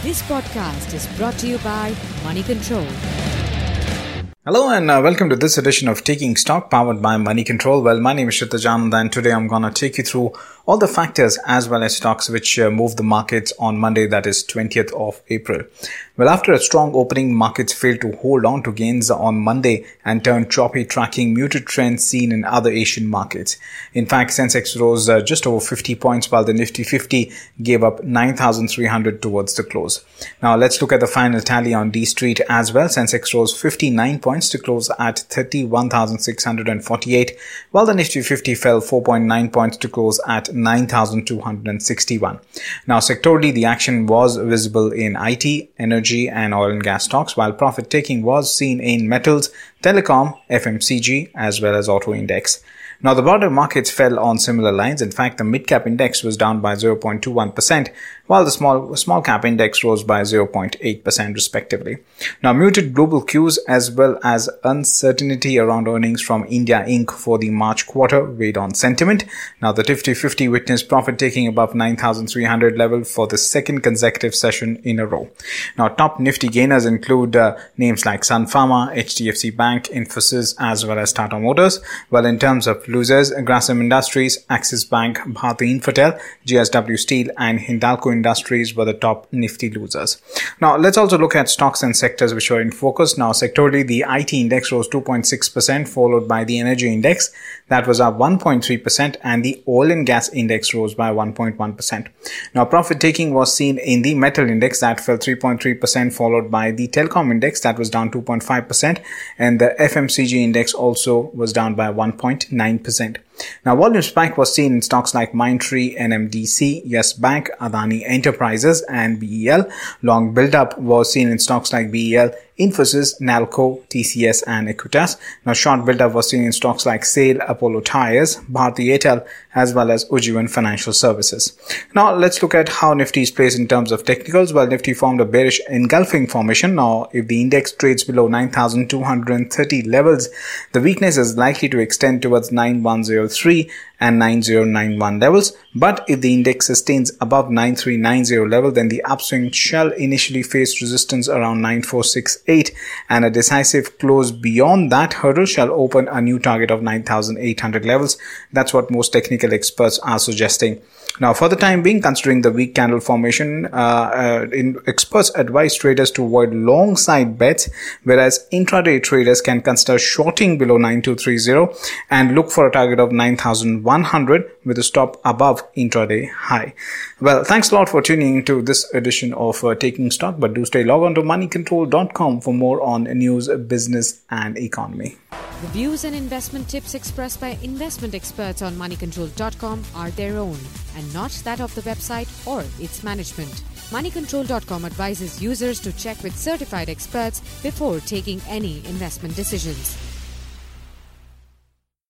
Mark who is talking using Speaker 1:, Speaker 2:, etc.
Speaker 1: This podcast is brought to you by Money Control.
Speaker 2: Hello and welcome to this edition of Taking Stock powered by Money Control. Well, my name is Kshitij Anand and today I'm going to take you through all the factors as well as stocks which moved the markets on Monday, that is 20th of April. Well, after a strong opening, markets failed to hold on to gains on Monday and turned choppy, tracking muted trends seen in other Asian markets. In fact, Sensex rose just over 50 points while the Nifty 50 gave up 9,300 towards the close. Now, let's look at the final tally on D Street as well. Sensex rose 59 points to close at 31,648, while the Nifty 50 fell 4.9 points to close at 9,261. Now, sectorally, the action was visible in IT, energy and oil and gas stocks, while profit taking was seen in metals, telecom, FMCG as well as auto index. Now, the broader markets fell on similar lines. In fact, the mid-cap index was down by 0.21%, while the small cap index rose by 0.8% respectively. Now, muted global cues as well as uncertainty around earnings from India Inc. for the March quarter weighed on sentiment. Now, the Nifty 50 witnessed profit taking above 9,300 level for the second consecutive session in a row. Now, top Nifty gainers include names like Sun Pharma, HDFC Bank, Infosys as well as Tata Motors. While in terms of losers, Grasim Industries, Axis Bank, Bharti Infratel, JSW Steel and Hindalco Industries were the top Nifty losers. Now, let's also look at stocks and sectors which were in focus. Now, sectorally, the IT index rose 2.6%, followed by the energy index that was up 1.3%, and the oil and gas index rose by 1.1%. Now, profit taking was seen in the metal index that fell 3.3%, followed by the telecom index that was down 2.5%, and the FMCG index also was down by 1.9%. Now, volume spike was seen in stocks like Mindtree, NMDC, Yes Bank, Adani Enterprises and BEL. Long build-up was seen in stocks like BEL, Infosys, Nalco, TCS and Equitas. Now, short build-up was seen in stocks like SAIL, Apollo Tyres, Bharti Airtel as well as Ujjivan Financial Services. Now, let's look at how Nifty is placed in terms of technicals. Well, Nifty formed a bearish engulfing formation. Now, if the index trades below 9,230 levels, the weakness is likely to extend towards 9,103 and 9,091 levels. But if the index sustains above 9,390 level, then the upswing shall initially face resistance around 9,468, and a decisive close beyond that hurdle shall open a new target of 9,800 levels. That's what most technical experts are suggesting. Now, for the time being, considering the weak candle formation, experts advise traders to avoid long side bets, whereas intraday traders can consider shorting below 9,230 and look for a target of 9,100 with a stop above intraday high. Well, thanks a lot for tuning into this edition of Taking Stock, but do stay logged on to moneycontrol.com for more on news, business and economy.
Speaker 1: The views and investment tips expressed by investment experts on moneycontrol.com are their own and not that of the website or its management. Moneycontrol.com advises users to check with certified experts before taking any investment decisions.